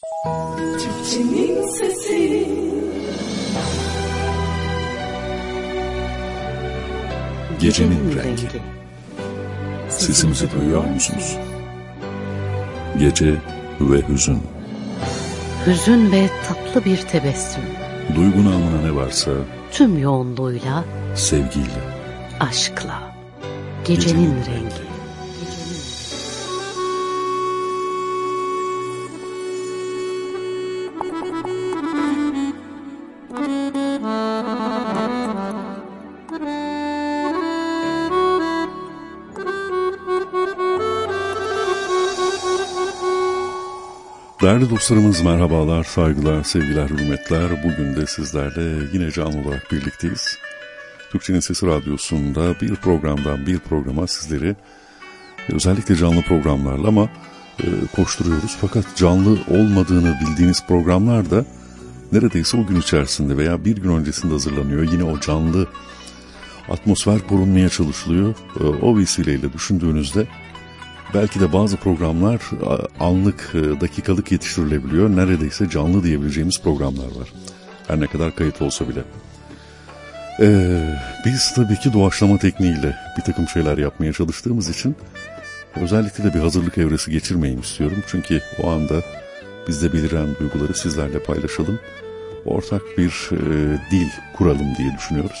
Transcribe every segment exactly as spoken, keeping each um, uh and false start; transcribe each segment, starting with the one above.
Türkçenin sesi. Gecenin rengi. Sesimizi duyuyor musunuz? Gece ve hüzün. Hüzün ve tatlı bir tebessüm. Duygu namına ne varsa tüm yoğunluğuyla, sevgiyle, aşkla. Gecenin, Gecenin rengi. rengi. Değerli dostlarımız merhabalar, saygılar, sevgiler, hürmetler. Bugün de sizlerle yine canlı olarak birlikteyiz. Türkçenin Sesi Radyosu'nda bir programdan bir programa sizleri özellikle canlı programlarla ama e, koşturuyoruz. Fakat canlı olmadığını bildiğiniz programlar da neredeyse o gün içerisinde veya bir gün öncesinde hazırlanıyor. Yine o canlı atmosfer korunmaya çalışılıyor. E, o vesileyle düşündüğünüzde belki de bazı programlar anlık, dakikalık yetiştirilebiliyor. Neredeyse canlı diyebileceğimiz programlar var. Her ne kadar kayıt olsa bile. Ee, biz tabii ki doğaçlama tekniğiyle bir takım şeyler yapmaya çalıştığımız için özellikle de bir hazırlık evresi geçirmeyeyim istiyorum. Çünkü o anda bizde beliren duyguları sizlerle paylaşalım. Ortak bir e, dil kuralım diye düşünüyoruz.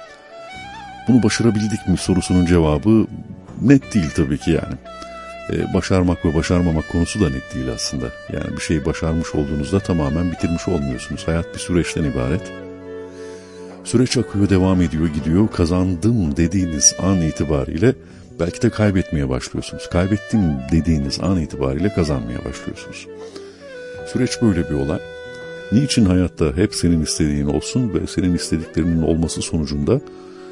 Bunu başarabildik mi sorusunun cevabı net değil tabii ki yani. Başarmak ve başarmamak konusu da net değil aslında. Yani bir şeyi başarmış olduğunuzda tamamen bitirmiş olmuyorsunuz. Hayat bir süreçten ibaret. Süreç akıyor, devam ediyor, gidiyor. Kazandım dediğiniz an itibariyle belki de kaybetmeye başlıyorsunuz. Kaybettim dediğiniz an itibariyle kazanmaya başlıyorsunuz. Süreç böyle bir olay. Niçin hayatta hep senin istediğin olsun ve senin istediklerinin olması sonucunda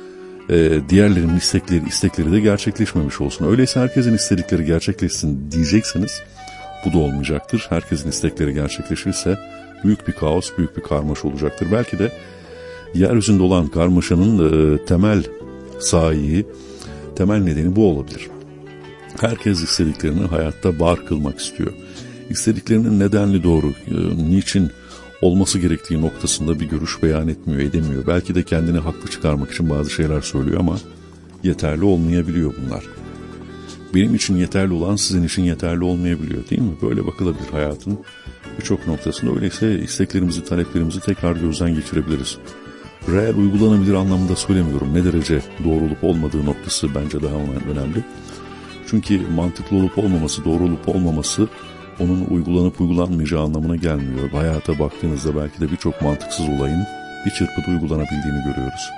Ee, diğerlerinin istekleri, istekleri de gerçekleşmemiş olsun. Öyleyse herkesin istekleri gerçekleşsin diyecekseniz bu da olmayacaktır. Herkesin istekleri gerçekleşirse büyük bir kaos, büyük bir karmaşa olacaktır. Belki de yeryüzünde olan karmaşanın e, temel sahibi, temel nedeni bu olabilir. Herkes istediklerini hayatta var kılmak istiyor. İstediklerinin nedenli doğru, e, niçin olması gerektiği noktasında bir görüş beyan etmiyor, edemiyor. Belki de kendini haklı çıkarmak için bazı şeyler söylüyor ama yeterli olmayabiliyor bunlar. Benim için yeterli olan sizin için yeterli olmayabiliyor, değil mi? Böyle bakılabilir hayatın birçok noktasında. Öyleyse isteklerimizi, taleplerimizi tekrar gözden geçirebiliriz. Reel, uygulanabilir anlamında söylemiyorum. Ne derece doğru olup olmadığı noktası bence daha önemli. Çünkü mantıklı olup olmaması, doğru olup olmaması onun uygulanıp uygulanmayacağı anlamına gelmiyor. Hayata baktığınızda belki de birçok mantıksız olayın bir çırpıda uygulanabildiğini görüyoruz.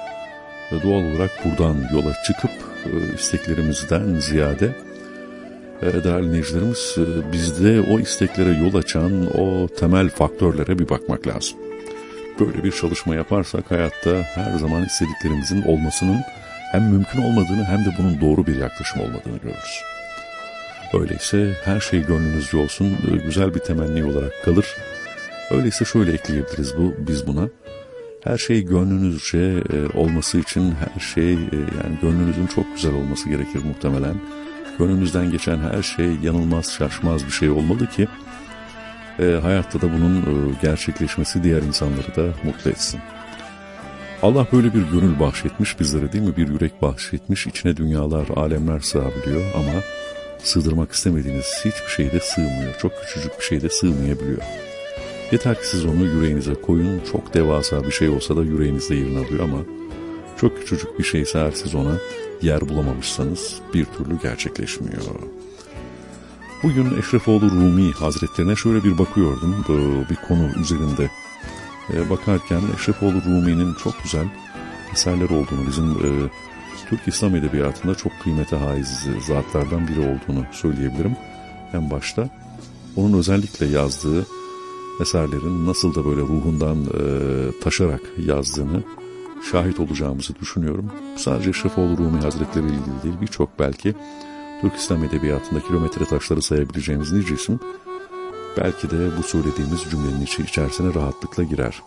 Ve doğal olarak buradan yola çıkıp isteklerimizden ziyade değerli dinleyicilerimiz bizde o isteklere yol açan o temel faktörlere bir bakmak lazım. Böyle bir çalışma yaparsak hayatta her zaman istediklerimizin olmasının hem mümkün olmadığını hem de bunun doğru bir yaklaşım olmadığını görürüz. Öyleyse her şey gönlünüzce olsun, güzel bir temenni olarak kalır. Öyleyse şöyle ekleyebiliriz bu biz buna. Her şey gönlünüzce olması için her şey yani gönlünüzün çok güzel olması gerekir muhtemelen. Gönlünüzden geçen her şey yanılmaz, şaşmaz bir şey olmalı ki e, hayatta da bunun e, gerçekleşmesi diğer insanları da mutlu etsin. Allah böyle bir gönül bahşetmiş bizlere, değil mi? Bir yürek bahşetmiş, içine dünyalar, alemler sığabiliyor ama sığdırmak istemediğiniz hiçbir şey de sığmıyor. Çok küçücük bir şey de sığmayabiliyor. Yeter ki siz onu yüreğinize koyun. Çok devasa bir şey olsa da yüreğinizde yerini alıyor ama çok küçücük bir şeyse eğer siz ona yer bulamamışsanız bir türlü gerçekleşmiyor. Bugün Eşrefoğlu Rumi Hazretlerine şöyle bir bakıyordum bir konu üzerinde. Bakarken Eşrefoğlu Rumi'nin çok güzel eserler olduğunu, bizim e, Türk İslam Edebiyatı'nda çok kıymete haiz zatlardan biri olduğunu söyleyebilirim. En başta onun özellikle yazdığı eserlerin nasıl da böyle ruhundan e, taşarak yazdığını şahit olacağımızı düşünüyorum. Sadece Eşrefoğlu Rumi Hazretleri ile ilgili değil, birçok belki Türk İslam Edebiyatı'nda kilometre taşları sayabileceğimiz nice isim belki de bu söylediğimiz cümlenin içerisine rahatlıkla girer.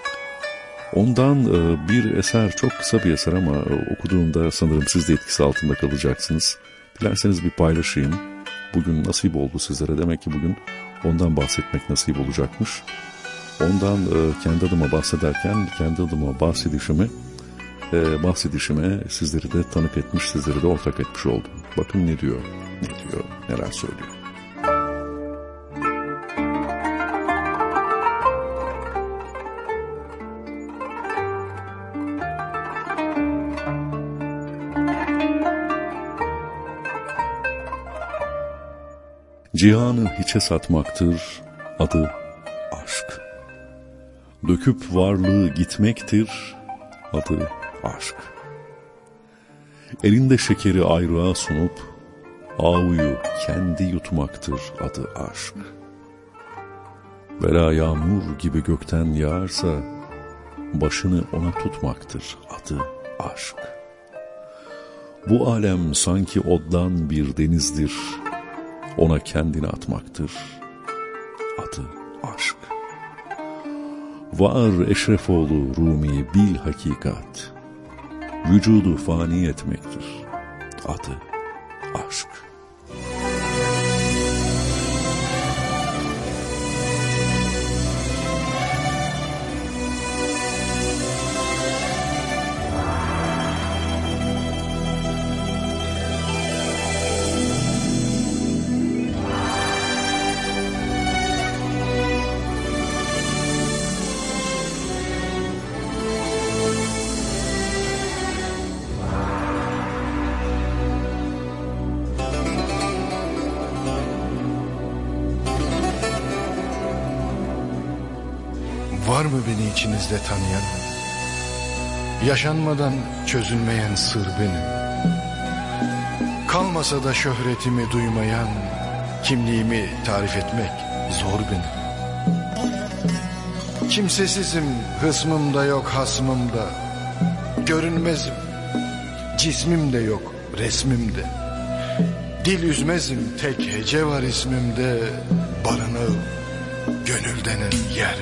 Ondan bir eser, çok kısa bir eser ama okuduğumda sanırım siz de etkisi altında kalacaksınız. Dilerseniz bir paylaşayım. Bugün nasip oldu sizlere. Demek ki bugün ondan bahsetmek nasip olacakmış. Ondan e, kendi adıma bahsederken kendi adıma bahsedişimi e, bahsedişime sizleri de tanık etmiş, sizleri de ortak etmiş oldum. Bakın ne diyor, ne diyor, neler söylüyor. Cihanı hiçe satmaktır, adı aşk. Döküp varlığı gitmektir, adı aşk. Elinde şekeri ayrığa sunup, ağuyu kendi yutmaktır, adı aşk. Bela yağmur gibi gökten yağarsa, başını ona tutmaktır, adı aşk. Bu alem sanki oddan bir denizdir, ona kendini atmaktır, adı aşk. Var Eşrefoğlu Rumi bil hakikat, vücudu fani etmektir, adı aşk. Var mı beni içinizde tanıyan? Yaşanmadan çözülmeyen sır benim. Kalmasa da şöhretimi duymayan, kimliğimi tarif etmek zor benim. Kimsesizim, hısmım da yok hasmım da. Görünmezim, cismim de yok resmimde. Dil üzmezim, tek hece var ismimde. Barınağım, gönül denen yer.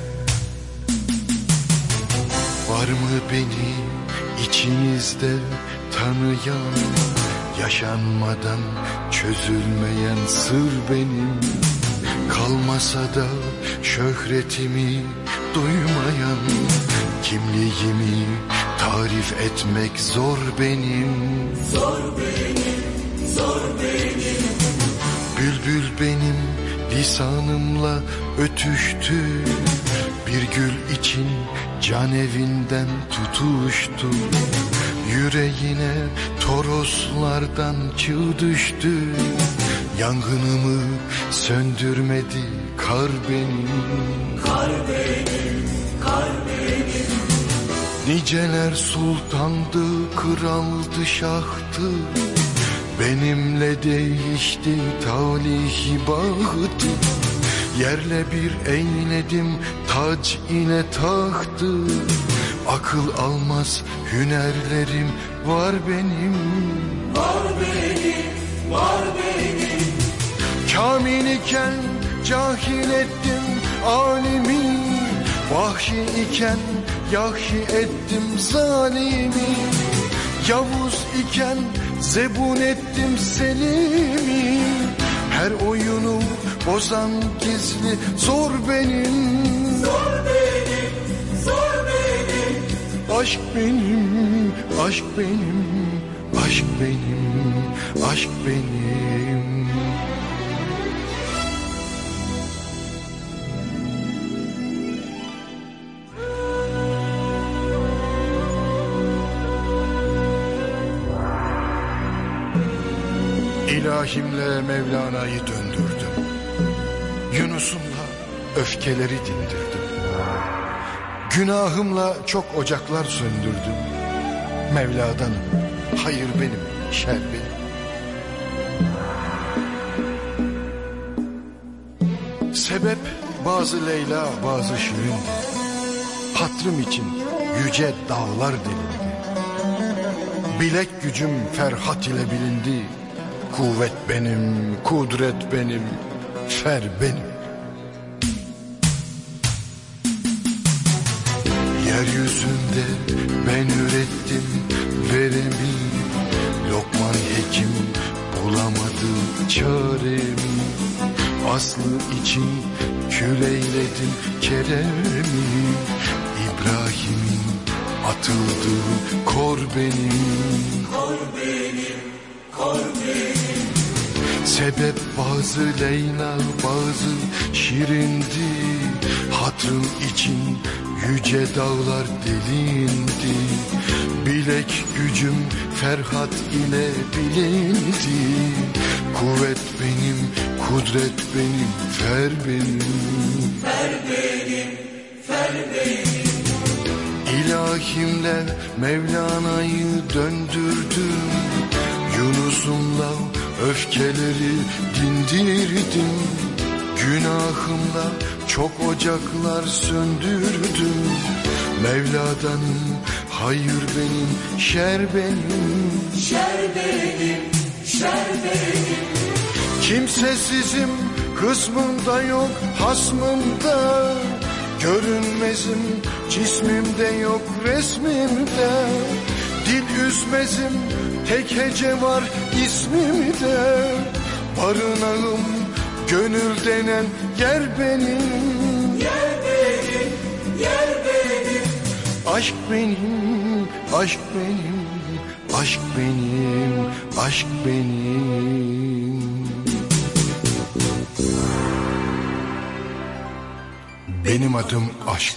Var mı beni içinizde tanıyan, yaşanmadan çözülmeyen sır benim. Kalmasa da şöhretimi duymayan, kimliğimi tarif etmek zor benim. Zor benim, zor benim. Bülbül benim lisanımla ötüştü, bir gül için can evinden tutuştu. Yüreğine toroslardan çığ düştü. Yangınımı söndürmedi kar benim. Kar benim, kar benim. Niceler sultandı, kraldı, şahtı. Benimle değişti talih bahtı. Yerle bir eyledim tac ile tahtı. Akıl almaz hünerlerim var benim. Var benim, var benim. Kamil iken cahil ettim alimi. Vahşi iken yahşi ettim zalimi. Yavuz iken zebun ettim selimi. Her oyunu bozan gizli zor benim. Zor benim, zor benim. Aşk benim, aşk benim, aşk benim, aşk benim. İlahimle Mevlana'yı döndürdüm. Yunus'umla öfkeleri dindirdim. Günahımla çok ocaklar söndürdüm. Mevla'danım, hayır benim, şer benim. Sebep bazı Leyla, bazı Şirin'di. Hatrım için yüce dağlar delindi. Bilek gücüm Ferhat ile bilindi. Kuvvet benim, kudret benim, fer benim. Yeryüzünde ben ürettim veremi. Lokman Hekim bulamadı çaremi. aslı için kül eyledim Kerem'i. İbrahim'in atıldığı kor benim, kor benim, kor benim. Sebep bazı Leyla, bazı Şirindi. Hatırın için yüce dağlar delindi. Bilek gücüm Ferhat ile bilindi. Kuvvet benim, kudret benim, fer benim, fer benim, fer benim. İlahimle Mevlana'yı döndürdüm. Yunus'umla öfkeleri dindirdim. Günahımla çok ocaklar söndürdüm. Mevla'dan hayır benim, şer benim, şer benim, şer benim. Kimsesizim, kısmımda yok hasmımda. Görünmezim, cismimde yok resmimde. Dil üzmezim, tek hece var ismimde. Barınağım gönül denen yer benim, yer benim, yer benim. Aşk benim, aşk benim, aşk benim, aşk benim. Benim adım aşk.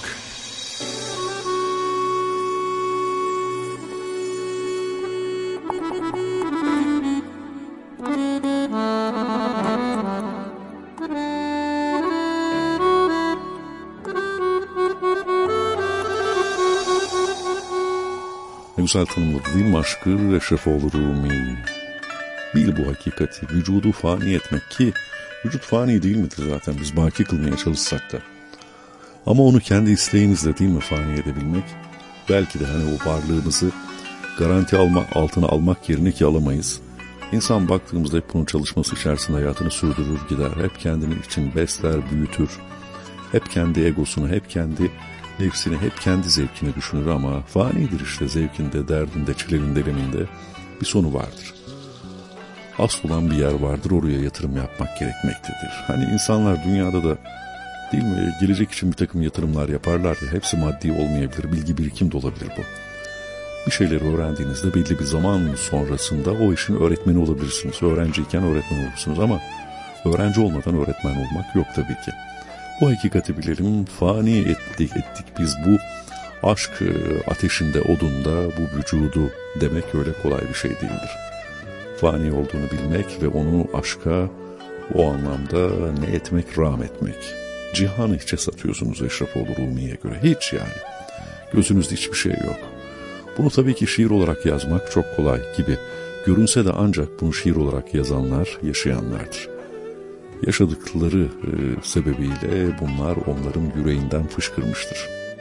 Ne güzel tanımladı değil mi aşkı Eşrefoğlu Rumi? Bil bu hakikati, vücudu fani etmek ki vücut fani değil midir zaten biz baki kılmaya çalışsak da. Ama onu kendi isteğimizle değil mi fani edebilmek? Belki de hani o varlığımızı garanti alma, altına almak yerine ki alamayız. İnsan baktığımızda hep bunun çalışması içerisinde hayatını sürdürür gider. Hep kendini için besler, büyütür. Hep kendi egosunu, hep kendi nefsini, hep kendi zevkini düşünür ama fanidir işte zevkinde, derdinde, çilevinde, eleminde bir sonu vardır. Asıl olan bir yer vardır, oraya yatırım yapmak gerekmektedir. Hani insanlar dünyada da değil mi gelecek için bir takım yatırımlar yaparlar ya, hepsi maddi olmayabilir, bilgi birikim de olabilir bu. Bir şeyleri öğrendiğinizde belli bir zaman sonrasında o işin öğretmeni olabilirsiniz. Öğrenciyken öğretmen olursunuz ama öğrenci olmadan öğretmen olmak yok tabii ki. Bu hakikati bilelim, fani ettik, ettik biz bu aşk ateşinde, odunda bu vücudu demek öyle kolay bir şey değildir. Fani olduğunu bilmek ve onu aşka o anlamda ne etmek, rağm etmek. Cihanı hiçe satıyorsunuz Eşrefoğlu Rumi'ye göre, hiç yani. Gözünüzde hiçbir şey yok. Bunu tabii ki şiir olarak yazmak çok kolay gibi görünse de ancak bunu şiir olarak yazanlar yaşayanlardır. Yaşadıkları e, sebebiyle bunlar onların yüreğinden fışkırmıştır.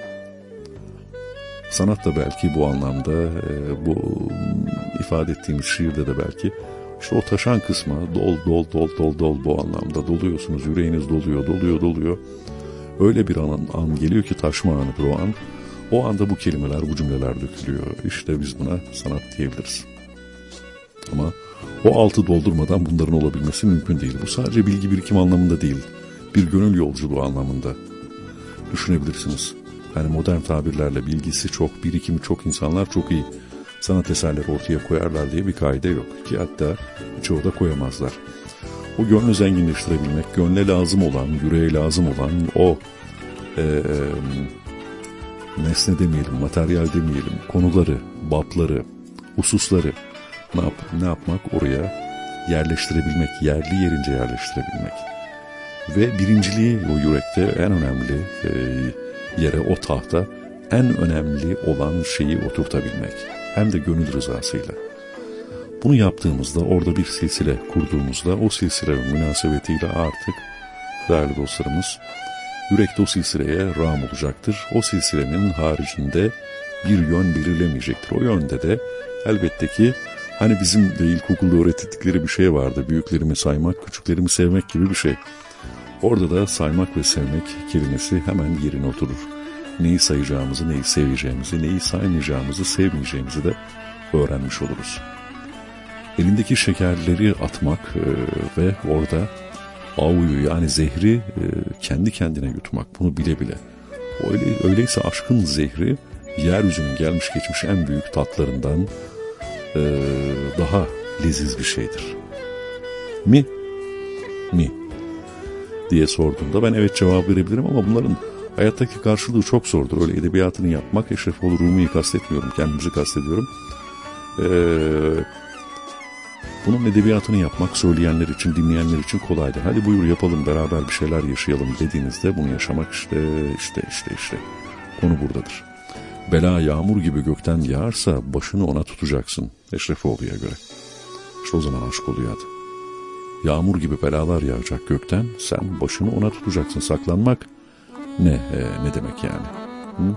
Sanat da belki bu anlamda, e, bu ifade ettiğimiz şiirde de belki işte o taşan kısma dol dol dol dol dol bu anlamda doluyorsunuz, yüreğiniz doluyor, doluyor, doluyor. Öyle bir an, an geliyor ki taşma anıdır o an. O anda bu kelimeler, bu cümleler dökülüyor. İşte biz buna sanat diyebiliriz. Ama o altı doldurmadan bunların olabilmesi mümkün değil. Bu sadece bilgi birikim anlamında değil, bir gönül yolculuğu anlamında düşünebilirsiniz. Yani modern tabirlerle bilgisi çok, birikimi çok insanlar çok iyi sanat eserleri ortaya koyarlar diye bir kaide yok ki hatta çoğu da koyamazlar. O gönlü zenginleştirebilmek, gönle lazım olan, yüreğe lazım olan o e, e, nesne demeyelim, materyal demeyelim, konuları, bapları, hususları ne, yap, ne yapmak oraya yerleştirebilmek, yerli yerince yerleştirebilmek. Ve birinciliği o yürekte en önemli e, yere, o tahta en önemli olan şeyi oturtabilmek. Hem de gönül rızasıyla. Bunu yaptığımızda, orada bir silsile kurduğumuzda, o silsile münasebetiyle artık değerli dostlarımız, yürekte o silsileye rağm olacaktır. O silsilenin haricinde bir yön belirlemeyecektir. O yönde de elbette ki hani bizim de ilkokulda öğrettikleri bir şey vardı. Büyüklerimi saymak, küçüklerimi sevmek gibi bir şey. Orada da saymak ve sevmek kelimesi hemen yerine oturur. Neyi sayacağımızı, neyi seveceğimizi, neyi saymayacağımızı, sevmeyeceğimizi de öğrenmiş oluruz. Elindeki şekerleri atmak e, ve orada Avuyu yani zehri e, kendi kendine yutmak, bunu bile bile. Öyle, öyleyse aşkın zehri yeryüzünün gelmiş geçmiş en büyük tatlarından e, daha leziz bir şeydir. Mi? Mi? diye sorduğumda ben evet cevap verebilirim ama bunların hayattaki karşılığı çok zordur. Öyle edebiyatını yapmak, Eşrefoğlu Rumi'yi kastetmiyorum, kendimizi kastediyorum. Ee, bunun edebiyatını yapmak söyleyenler için, dinleyenler için kolaydır. Hadi buyur yapalım, beraber bir şeyler yaşayalım dediğinizde bunu yaşamak işte, işte, işte, işte. Konu buradadır. Bela yağmur gibi gökten yağarsa başını ona tutacaksın Eşrefoğlu'ya göre. İşte o zaman aşk oluyor adı. Yağmur gibi belalar yağacak gökten, sen başını ona tutacaksın. Saklanmak ne, e, ne demek yani? Hı?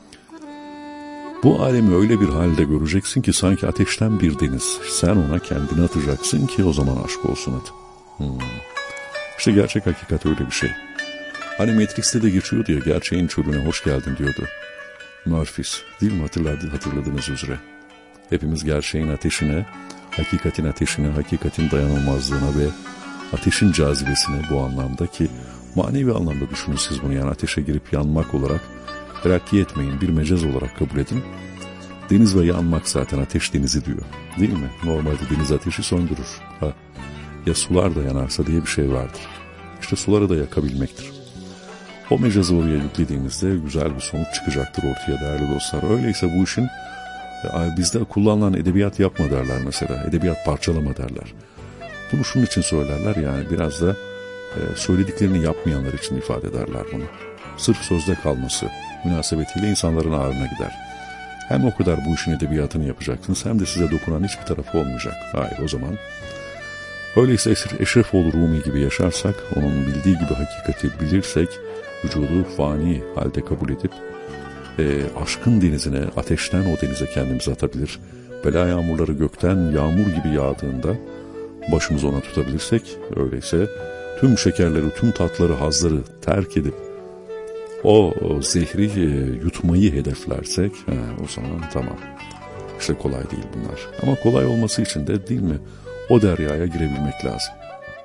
Bu alemi öyle bir halde göreceksin ki sanki ateşten bir deniz. Sen ona kendini atacaksın ki o zaman aşk olsun adı. Hmm. İşte gerçek hakikat öyle bir şey. Hani Matrix'te de geçiyordu ya, gerçeğin çölüne hoş geldin diyordu. Murphys, değil mi, hatırladı, hatırladığınız üzere. Hepimiz gerçeğin ateşine, hakikatin ateşine, hakikatin dayanılmazlığına ve ateşin cazibesine, bu anlamda ki manevi anlamda düşünün siz bunu, yani ateşe girip yanmak olarak terakki etmeyin, bir mecaz olarak kabul edin. Deniz ve yanmak zaten ateş denizi diyor, değil mi? Normalde deniz ateşi söndürür. Ha, ya sular da yanarsa diye bir şey vardır. İşte suları da yakabilmektir. O mecazı oraya yüklediğimizde güzel bir sonuç çıkacaktır ortaya değerli dostlar. Öyleyse bu işin bizde kullanılan edebiyat yapma derler mesela. Edebiyat parçalama derler. Bunu şunun için söylerler, yani biraz da söylediklerini yapmayanlar için ifade ederler bunu. Sırf sözde kalması münasebetiyle insanların ağrına gider. Hem o kadar bu işin edebiyatını yapacaksınız hem de size dokunan hiçbir tarafı olmayacak. Hayır, o zaman. Öyleyse Eşrefoğlu Rumi gibi yaşarsak, onun bildiği gibi hakikati bilirsek, vücudu fani halde kabul edip e, aşkın denizine, ateşten o denize kendimizi atabilir. Bela yağmurları gökten yağmur gibi yağdığında başımızı ona tutabilirsek, öyleyse tüm şekerleri, tüm tatları, hazları terk edip o, o zehri e, yutmayı hedeflersek, he, o zaman tamam. İşte kolay değil bunlar. Ama kolay olması için de, değil mi, o deryaya girebilmek lazım.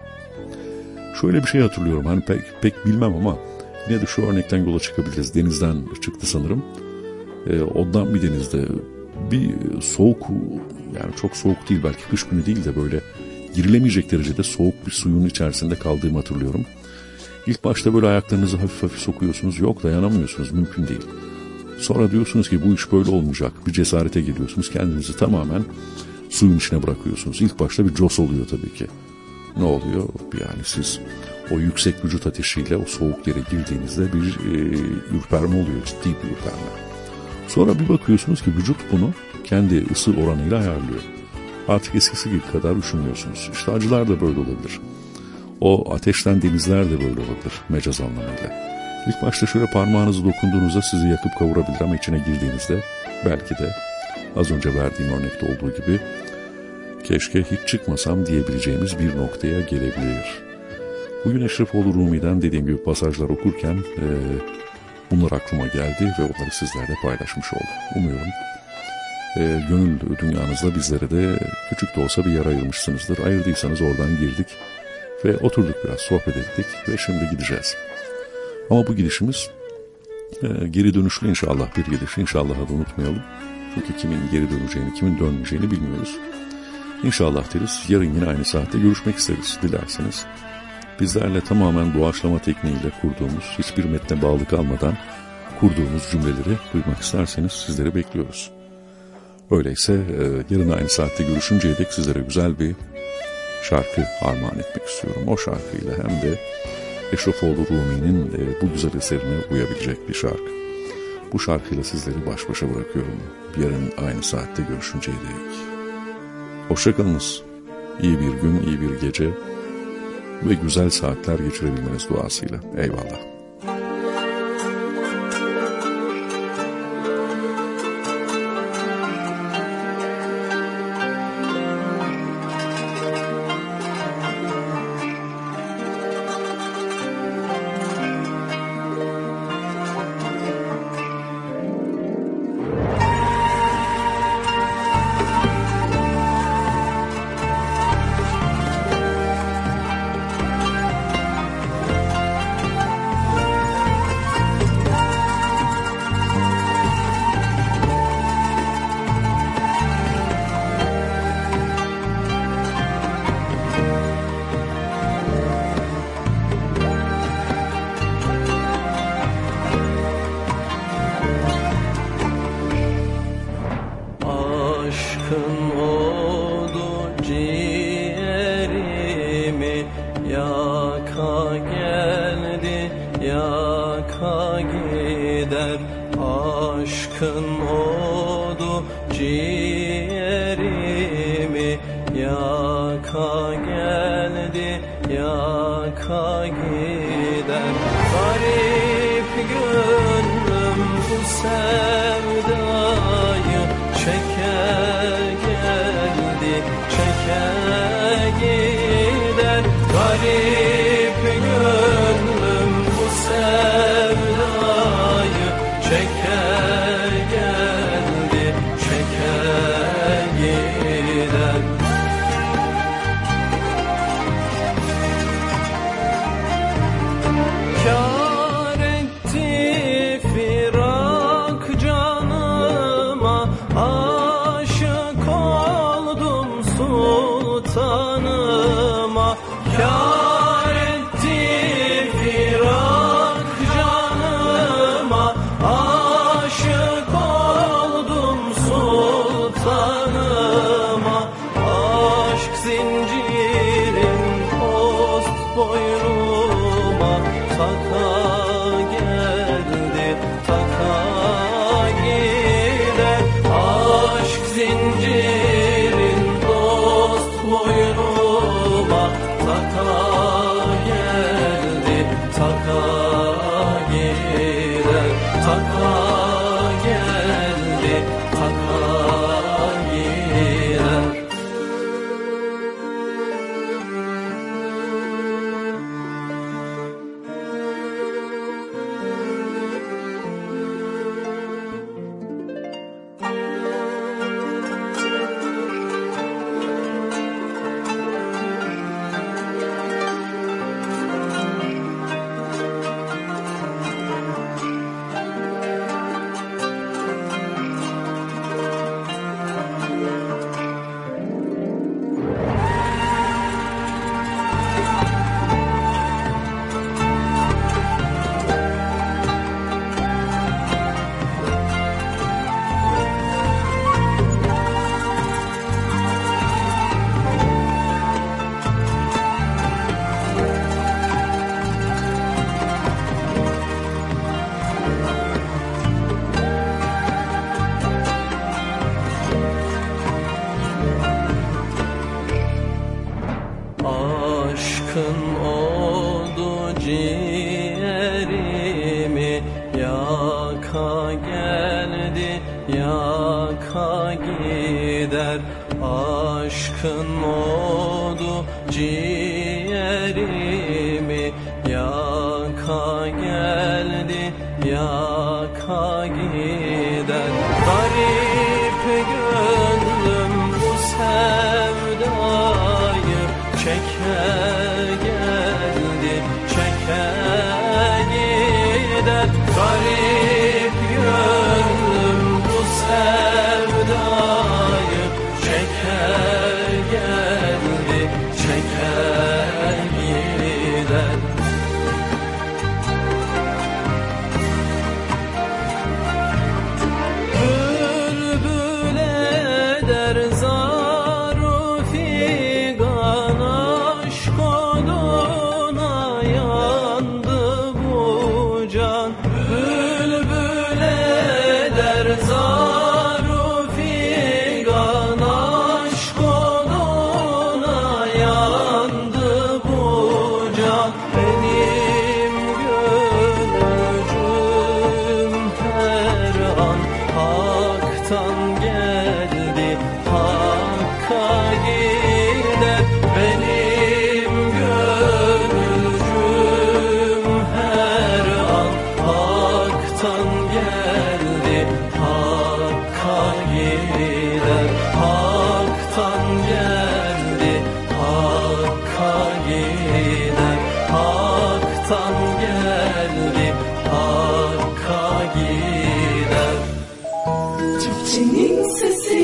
Şöyle bir şey hatırlıyorum, hani pek, pek bilmem ama yine de şu örnekten yola çıkabiliriz. Denizden çıktı sanırım. E, ondan bir denizde bir soğuk, yani çok soğuk değil, belki kış günü değil de böyle girilemeyecek derecede soğuk bir suyun içerisinde kaldığımı hatırlıyorum. İlk başta böyle ayaklarınızı hafif hafif sokuyorsunuz. Yok, dayanamıyorsunuz, mümkün değil. Sonra diyorsunuz ki bu iş böyle olmayacak. Bir cesarete geliyorsunuz. Kendinizi tamamen suyun içine bırakıyorsunuz. İlk başta bir cos oluyor tabii ki. Ne oluyor? Yani siz o yüksek vücut ateşiyle o soğuk yere girdiğinizde bir e, ürperme oluyor. Ciddi bir ürperme. Sonra bir bakıyorsunuz ki vücut bunu kendi ısı oranıyla ayarlıyor. Artık eskisi gibi kadar üşümüyorsunuz. İşte acılar da böyle olabilir. O ateşten denizler de böyle olabilir mecaz anlamıyla. İlk başta şöyle parmağınızı dokunduğunuzda sizi yakıp kavurabilir ama içine girdiğinizde belki de az önce verdiğim örnekte olduğu gibi keşke hiç çıkmasam diyebileceğimiz bir noktaya gelebilir. Bugün Eşrefoğlu Rumi'den dediğim gibi pasajlar okurken e, bunlar aklıma geldi ve onları sizlerle paylaşmış oldum. Umuyorum e, gönül dünyanızda bizlere de küçük de olsa bir yer ayırmışsınızdır. Ayırdıysanız oradan girdik ve oturduk, biraz sohbet ettik ve şimdi gideceğiz. Ama bu gidişimiz e, geri dönüşlü inşallah bir gidiş. İnşallah da unutmayalım. Çünkü kimin geri döneceğini, kimin dönmeyeceğini bilmiyoruz. İnşallah deriz. Yarın yine aynı saatte görüşmek isteriz dilerseniz. Bizlerle tamamen doğaçlama tekniğiyle kurduğumuz, hiçbir metne bağlı kalmadan kurduğumuz cümleleri duymak isterseniz sizleri bekliyoruz. Öyleyse e, yarın aynı saatte görüşünceye dek sizlere güzel bir şarkı armağan etmek istiyorum. O şarkıyla hem de Eşrefoğlu Rumi'nin e, bu güzel eserine uyabilecek bir şarkı. Bu şarkıyla sizleri baş başa bırakıyorum. Yarın aynı saatte görüşünceye dek. Hoşçakalınız. İyi bir gün, iyi bir gece ve güzel saatler geçirebilmeniz duasıyla. Eyvallah. gider, aşkın odu ciğerimi yaka geldi, yaka gider. Garip gönlüm bu sevdayı çeke geldi, çeke gider. Garip gönlüm bu sevdayı çeke geldi, çeke gider. Kâr etti firak canıma, aşık oldum sultanıma. Kâr etti firak canıma, aşık oldum sultanıma. Aşk zincirin post boynuma taka geldi, taka gider. Aşk zincirin dost boynuma taka geldi, taka gider. Taka geldi, taka gider. Aşkın odu ciğerimi yaka geldi, yaka gider. Aşkın odu ciğerimi yaka geldi, yaka gider. Garip gönlüm bu sevdayı çeke geldi, çeke gider. Garip gönlüm bu sevdayı çeke geldi, çeke gider. Bülbül eder zaru figan, aşk oduna yandı bu can. Bülbül eder zaru figan, aşk oduna yandı bu can. Benim gönlüm her an haktan geldi, hakka gider. Benim gönlüm her an haktan geldi, hakka gider. Haktan geldi, hakka gider. Haktan geldi, hakka gider. Türkçenin sesi.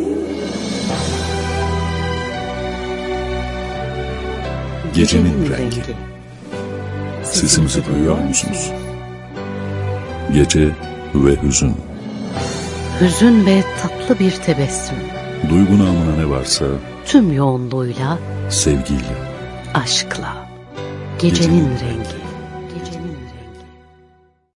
Gecenin rengi. Sesimizi duyuyor musunuz? Gece ve hüzün. Hüzün ve tatlı bir tebessüm. Duygu namına ne varsa Tüm yoğunluğuyla, sevgiyle, aşkla. Gecenin rengi.